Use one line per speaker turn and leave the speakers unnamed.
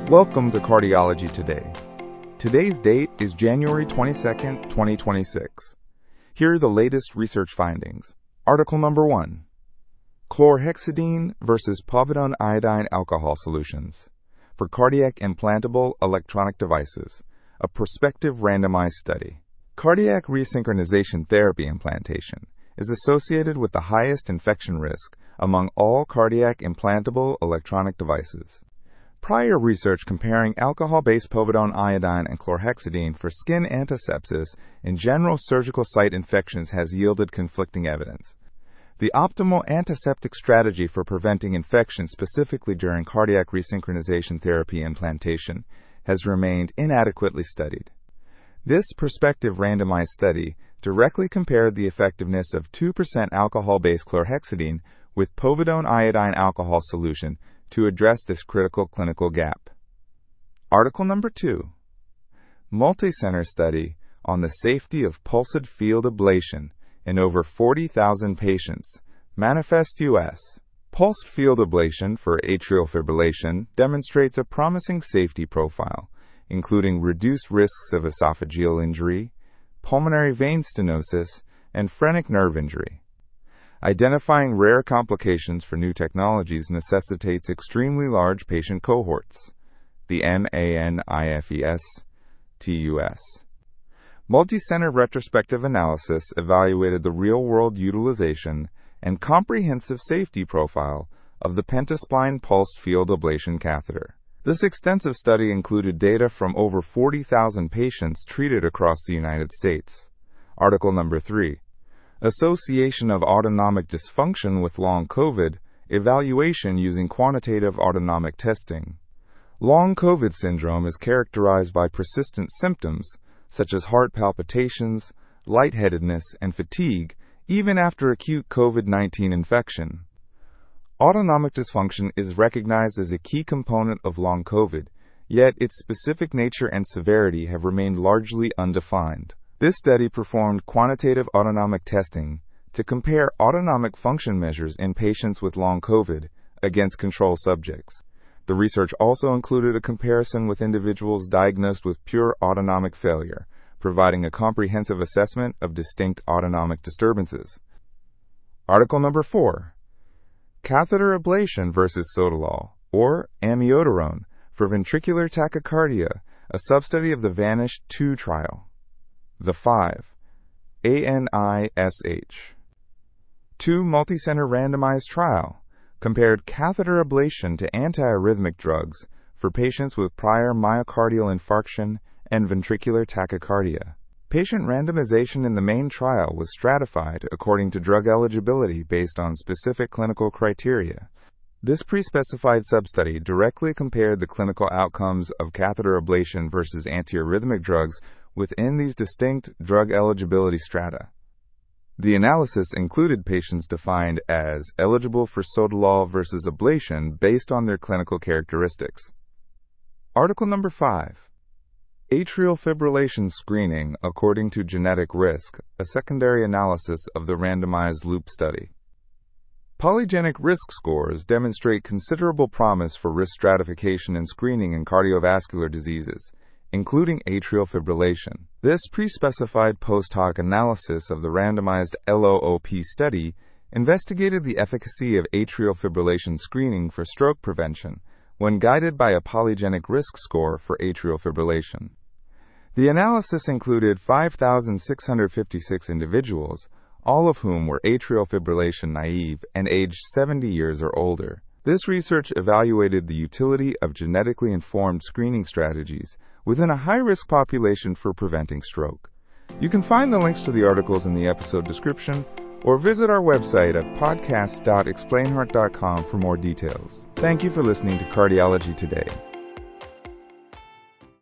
Welcome to Cardiology Today. Today's date is January 22nd, 2026. Here are the latest research findings. Article number 1. Chlorhexidine versus povidone iodine alcohol solutions for cardiac implantable electronic devices, a prospective randomized study. Cardiac resynchronization therapy implantation is associated with the highest infection risk among all cardiac implantable electronic devices. Prior research comparing alcohol-based povidone iodine and chlorhexidine for skin antisepsis in general surgical site infections has yielded conflicting evidence. The optimal antiseptic strategy for preventing infection specifically during cardiac resynchronization therapy implantation has remained inadequately studied. This prospective randomized study directly compared the effectiveness of 2% alcohol-based chlorhexidine with povidone iodine alcohol solution to address this critical clinical gap. Article number 2. Multicenter study on the safety of pulsed field ablation in over 40,000 patients. Manifest U.S. Pulsed field ablation for atrial fibrillation demonstrates a promising safety profile, including reduced risks of esophageal injury, pulmonary vein stenosis, and phrenic nerve injury. Identifying rare complications for new technologies necessitates extremely large patient cohorts. The MANIFEST-TUS. Multicenter retrospective analysis evaluated the real-world utilization and comprehensive safety profile of the Pentaspline pulsed field ablation catheter. This extensive study included data from over 40,000 patients treated across the United States. Article number 3. Association of autonomic dysfunction with long COVID, evaluation using quantitative autonomic testing. Long COVID syndrome is characterized by persistent symptoms such as heart palpitations, lightheadedness, and fatigue even after acute COVID-19 infection. Autonomic dysfunction is recognized as a key component of long COVID, yet its specific nature and severity have remained largely undefined. This study performed quantitative autonomic testing to compare autonomic function measures in patients with long COVID against control subjects. The research also included a comparison with individuals diagnosed with pure autonomic failure, providing a comprehensive assessment of distinct autonomic disturbances. Article number 4. Catheter ablation versus sotalol, or amiodarone, for ventricular tachycardia, a substudy of the VANISH-2 trial. The 5. ANISH. 2 multicenter randomized trial compared catheter ablation to antiarrhythmic drugs for patients with prior myocardial infarction and ventricular tachycardia. Patient randomization in the main trial was stratified according to drug eligibility based on specific clinical criteria. This pre-specified substudy directly compared the clinical outcomes of catheter ablation versus antiarrhythmic drugs within these distinct drug eligibility strata. The analysis included patients defined as eligible for sotalol versus ablation based on their clinical characteristics. Article number 5. Atrial fibrillation screening according to genetic risk, a secondary analysis of the randomized loop study. Polygenic risk scores demonstrate considerable promise for risk stratification and screening in cardiovascular diseases, including atrial fibrillation. This pre-specified post-hoc analysis of the randomized LOOP study investigated the efficacy of atrial fibrillation screening for stroke prevention when guided by a polygenic risk score for atrial fibrillation. The analysis included 5,656 individuals, all of whom were atrial fibrillation naive and aged 70 years or older. This research evaluated the utility of genetically informed screening strategies within a high-risk population for preventing stroke. You can find the links to the articles in the episode description or visit our website at podcast.explainheart.com for more details. Thank you for listening to Cardiology Today.